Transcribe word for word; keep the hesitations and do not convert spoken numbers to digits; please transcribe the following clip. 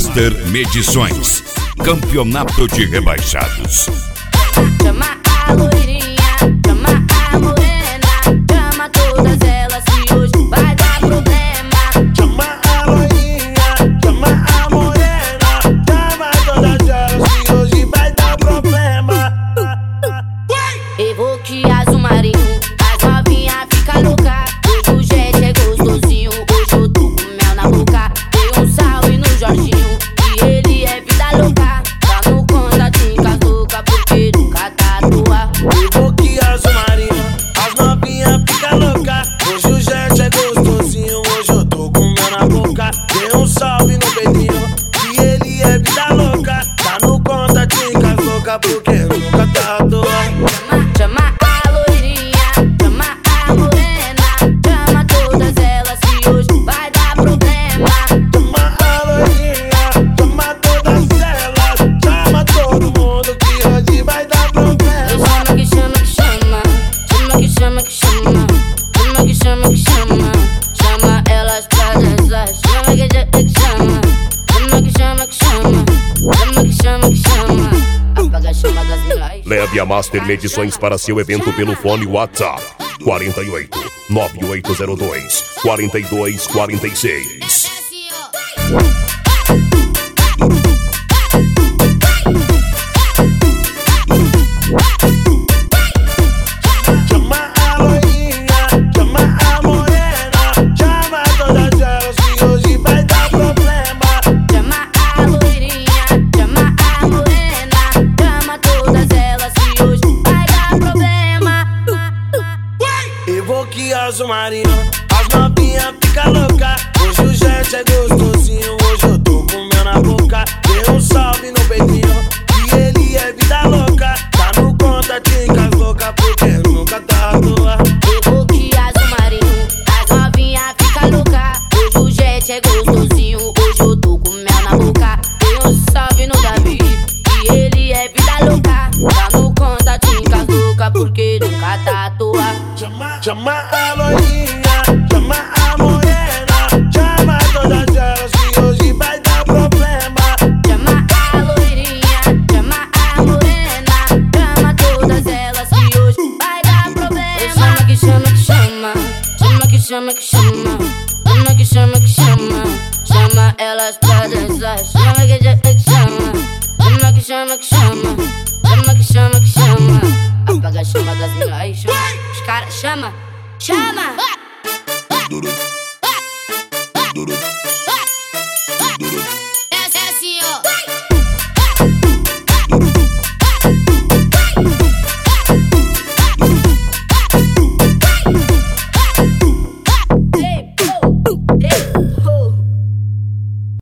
Master Medições, campeonato de rebaixados. Chama a loirinha, chama a morena, chama todas elas que hoje vai dar problema. Chama a loirinha, chama a morena, chama todas elas que hoje vai dar problema. Evoque azul marinho, as novinha fica louca. Hoje o jet é gostosinho, hoje eu tô com mel na boca. Dei um salve no Jorginho, e ele é vida louca. Tá no contatinho com as loucas, porque nunca tá à toa. Evoque azul marinho, as novinha fica louca. Hoje o jet é gostosinho, hoje eu tô com mel na boca. Dei um salve no peitinho, e ele é vida louca. Tá no contatinho com as loucas, porque nunca tá à toa. Chama a loirinha, chama a morena, chama todas elas que hoje vai dar problema. Chama a loirinha, chama todas elas, chama todo mundo que hoje vai dar problema. Chama que chama que chama, chama que chama que chama, chama que chama que chama, chama elas pra dançar. Chama que chama que chama, chama que chama que chama, chama que chama que chama, apaga a chama das milhões. Leve a Master Medições para seu evento pelo fone WhatsApp quarenta e oito, nove oito zero dois, quarenta e dois quarenta e seis. Chama a loirinha, chama a morena, chama todas elas que hoje vai dar problema. Chama a loirinha, chama a morena, chama todas elas que hoje vai dar problema. Evoque azul marinho, as novinha fica louca. Hoje o jet é gostosinho, hoje eu tô com mel na boca. Dei um salve no peitinho, e ele é vida louca. Tá no contatinho com as loucas, porque nunca tá à toa. Evoque azul marinho, as novinha fica louca. Hoje o jet é gostosinho, hoje eu tô com mel na boca. Dei um salve no Davi, e ele é vida louca. Tá no contatinho com as loucas, porque nunca tá à toa. Chama, chama a loirinha, chama a morena, chama todas elas que hoje vai dar problema. Chama a loirinha, chama a morena, chama todas elas que hoje vai dar problema. Chama que chama que chama, chama que chama que chama, chama que chama que chama, chama elas pra dançar. Chama que chama que chama, chama que chama que chama, chama que chama que chama, apaga a chama das milhões. Os caras chama, chama.